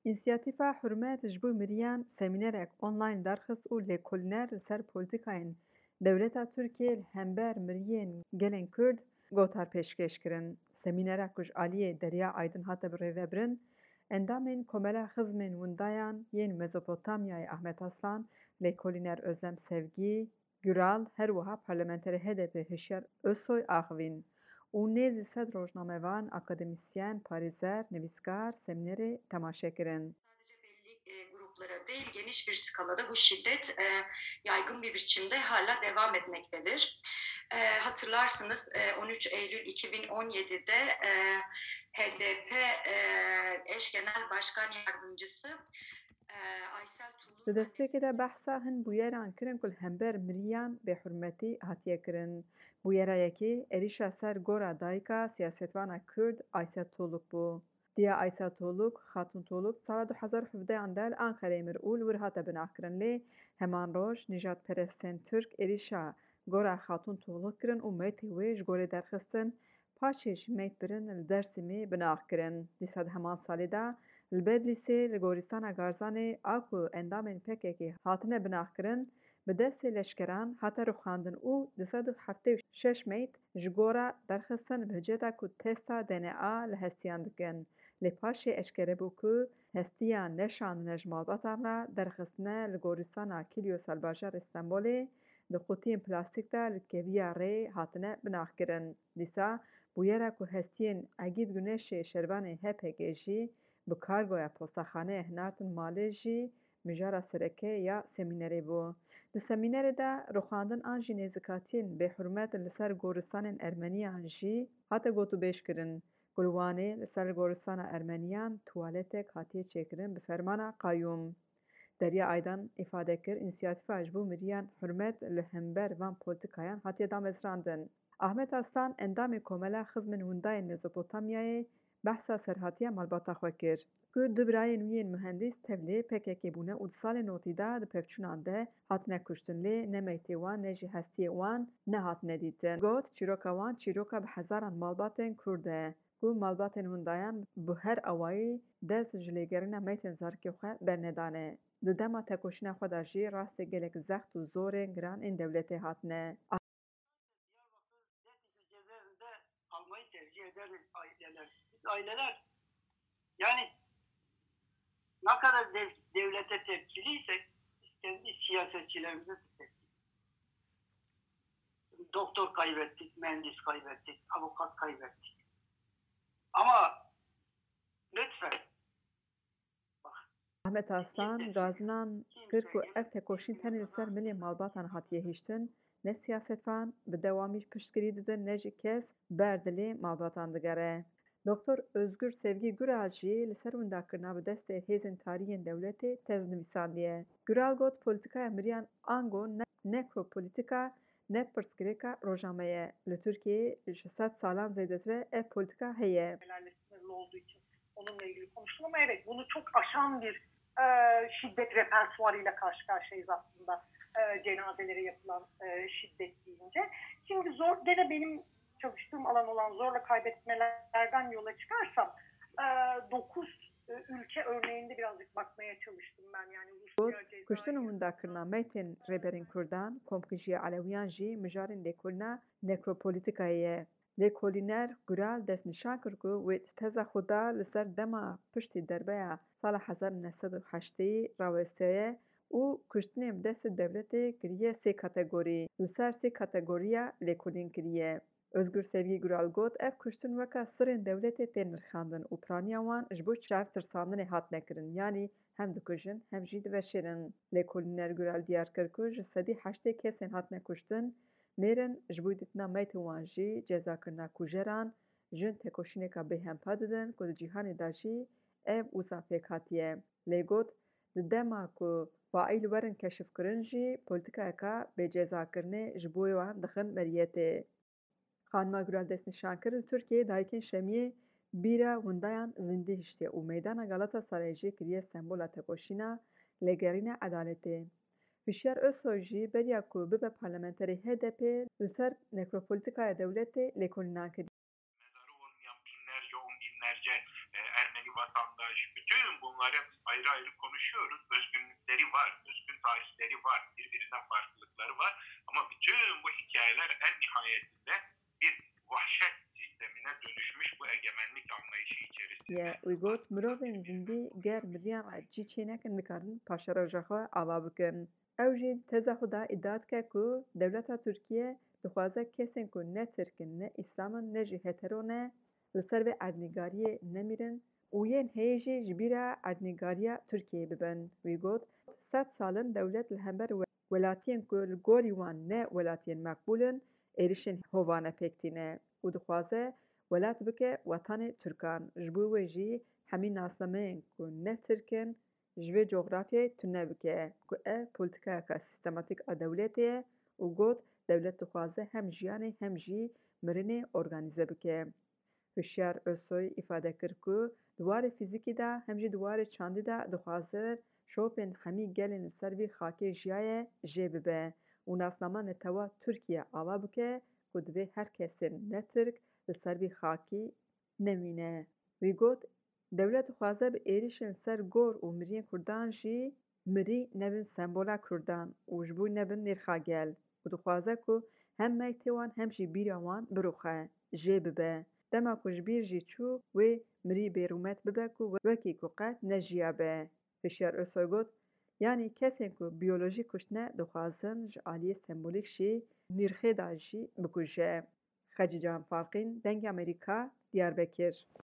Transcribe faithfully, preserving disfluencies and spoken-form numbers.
İnisiyatîfa Hurmet ji bo miriyan semînerek online derxist û lêkolîner li ser polîtikayên dewleta Tirkiyeyê li hember miriyên gelên Kurd gotar pêşkêş kirin. Semînera ku ji aliyê Derya Aydin hate birêvebirin, endamên Komela Xizmên Windayan yên Mezopotamyayê Ahmet Aslan, lêkolîner Özlem Sevgî Güral her wiha parlamenterê H D P Hişyar Özsoy axivîn û nêzî sed rojnamevan, akademîsyen, parêzer, nivîskar semînerê temaşe kirin. Sadece belli e, gruplara değil, geniş bir skalada bu şiddet e, yaygın bir biçimde hala devam etmektedir. E, hatırlarsınız e, on üç Eylül iki bin on yedi'de e, H D P e, eş genel başkan yardımcısı e, Aysel Di Tuğ'un destpêkê de annesinin behsa hin bûyeran kirin ku li hember miriyan bêhurmetî hatiye kirin. Bûyera yekê êrişa ser gora dayika siyasetvana Kurd Aysel Tuğluk bû. Diya Aysel Tuğluk, Xatûn Tuğluk sala du hezar û hevdeyan de li Enqereyê mir û li wir hate binavkirin lê heman roj nîjadperestên Tirk êrişa gora Xatûn Tuğluk kirin û meytê wê ji gorê derxistin, paşê jî meytbirin li Dêrsimê binav kirin. Dîsa di heman salê de li Bedlîsê li gorîstana Garzanê a ku endamên P K K hatine binavkirin, bi destê leşkeran hate rûxandin û di sed û heftê û şeş meyt ji gora derxistin bi hiceta ku testa D N A li hestiyan dikin. Lê paşê eşkere bû ku hestiyan neşandine ji malbatan re derxistine li gorîstana Kilyos Helbajarê Stenbolê di qutiyên plastîk de li keviya rê hatine binavkirin. Dîsa bûyera ku hestiyên Egîd Güneşê şervanê H P K jî bi kargoya postaxaneyê hinartin malê jî mijara sereke ya semînerê bû. Di semînerê de rûxandin an jî nêzîkatiyên bêhurmet li ser goristanên Ermeniyan jî hate gotûbêj kirin. Ku li Wanê li ser goristana Ermeniyan tuwaletek hatiye çêkirin bi fermana Qayyum. Derya Aydin îfade kir, înisiyatîfa ji bo miriyan hurmet li hember van polîtikayan hatiye damezrandin. Ahmet Aslan endamê Komela Xizmên Windayên Mezopotamyayê behsa serhatiya malbata xwe kir ku du birayên wî yên mühendîs tevlî P K K bûne û di salên notî de di pevçûnan de hatine kuştin lê ne meytê wan ne jî hestiyê wan nehatine dîtin. Got çîroka wan çîroka bi hezaran malbatên Kurd e ku malbatên Windayan bi her awayî dest ji lêgerîna meytên zarokê xwe bernedane. Di dema tekoşîna xwe de jî rastê gelek zext û zorên giran ên dewletê hatine. Diyarbakır Zeytinli cezaevinde kalmayı tercih ederiz aileler. Biz aileler yani ne kadar dev, devlete tepkiliysek biz kendi siyasetçilerimize de tepkiliyiz. Doktor kaybettik, mühendis kaybettik, avukat kaybettik. Ama lütfen bak Ahmet biz Aslan kimse gazinan kir ku kimse ev tekoşîn tenê li ser milên malbatan hatiye hîştin, ne siyasetvan bi dewamî piştgirî didin ne jî kes ber dilê malbatan digere. Doktor Özgür Sevgî Güral jî li ser wendakirina bi destê hêzên tarîyên dewletê tez nivîsandiye. Güral got polîtikaya miriyan ango ne nekropolîtika ne pirsgirêka rojname ye. Li Tirkiyeyê ji sed salan zêdetir e ev polîtika heye. Kelimelerle sınırlı olduğu için onunla ilgili konuştum ama evet bunu çok aşan bir e, şiddet repertuarıyla karşı karşıyayız aslında e, cenazelere yapılan e, şiddet deyince. Şimdi zor gene benim çalıştığım alan olan zorla kaybetmelerden yola çıkarsam dokuz ülke örneğinde birazcık bakmaya çalıştım ben yani Rusya, Kuştin û Cezayir, wendakirina meytên rêberên Kurdan, komkîjiya Elewiyan jî mijarên lêkolîna nekropolîtikayê ye. Lêkolîner Güral destnîşan kir ku wê teza xwe da li ser dema piştî derbeya sala hezar û neh sed û heştê rawestiye û kuştinên bi destê dewletê kiriye sê kategorî. Li ser sê kategorîya lêkolîn kiriye. Özgür Sevgî Güral got ev kuştin weka sirên dewletê tên nirxandin û piraniya wan ji bo çavtirsandanê hatine kirin, yanî hem dikujin hem jî diveşêrin. Lêkolîner Güral diyar kir ku ji sedî heştê kesên hatine kuştin, mêrin ji bo dîtina meytên wan jî cezakirina kujeran, jin tekoşîneka bêhempa didin ku di cîhanê de jî ev wisa pêk hatiye. Lê got di dema ku faîl werin keşifkirin jî polîtikayeka bêcezakirinê ji bo wan dixin beriyetê. Xanima Güral destnîşan kir li Tirkiyeyê dayîkên Şemiyê bîra windayan zîndî hiştiye û meydana Galatasarayê jî kiriye sembola tekoşîna lêgerîna edaletê. Hişyar Özsoy jî beriya ku bibe parlamenterê H D P li ser nekropolîtikaya dewletê lêkolînan kiriye. mezarı olmayan binlerce on binlerce e, Ermeni vatandaş bütün bu bunları biz ayrı ayrı konuşuyoruz. Özgünlükleri var, özgün tarihleri var, birbirinden farklılıkları var. Ama bütün bu hikayeler en nihayetinde bir vahşet sistemine dönüşmüş bu egemenlik anlayışı içerisinde. Ye uygot mirovên zindî ger miriyan re cî çênekin dikarin paşeroja xwe ava bikin. Ew jî teza xwe da îdia dike ku dewleta Tirkiye dixwaze kesên ku ne Tirk in, ne îslam in, ne jî hetero ne li ser vê erdnîgariyê nemîrin û yên hêyî jî ji bîra erdnîgariya Tirkiyeyê bibin. Wî got sed salin dewlet li hember welatiyên ku li gorî wan ne welatiyên meqbûl in êrişên hovane pêk tîne û dixwaze welat bike wetanê Tirkan. Ji bo wê jî hemî nasnameyên ku ne Tirk in ji vê coğrafyayê tune bike ku ev polîtikayeka sîstematîk a dewletê ye û got dewlet dixwaze hem jiyanê hem jî mirinê organîze bike. Hişyar Özsoy îfade kir ku di warê fîzîkî de hem jî di warê çandî de dixwaze şopên hemî gelên li ser vî xakê jiyaye jê bibe û nasnama netewa Tirkiye ava bike ku divê her kesên ne Tirk li ser vî xakî nemîne. Wî got dewlet dixwaze bi êrişên ser gor û miriyên Kurdan jî mirî nebin sembola Kurdan û ji bo nebin nêrxagel û dixwaze ku hem meytê wan hem jî bîra wan biroxe, jê bibe. Dema ku ji bîr jî çû wê mirî bêrûmet bibe ku wekî ku qet nejiyabe. Hişyar Özsoy got yanî kesên ku biyolojîk kuştine dixwazin ji aliyê sembolîk jî nîrxê de jî bikuje. Xecî Can Falqîn, Dengê Amerîka, Diyarbekir.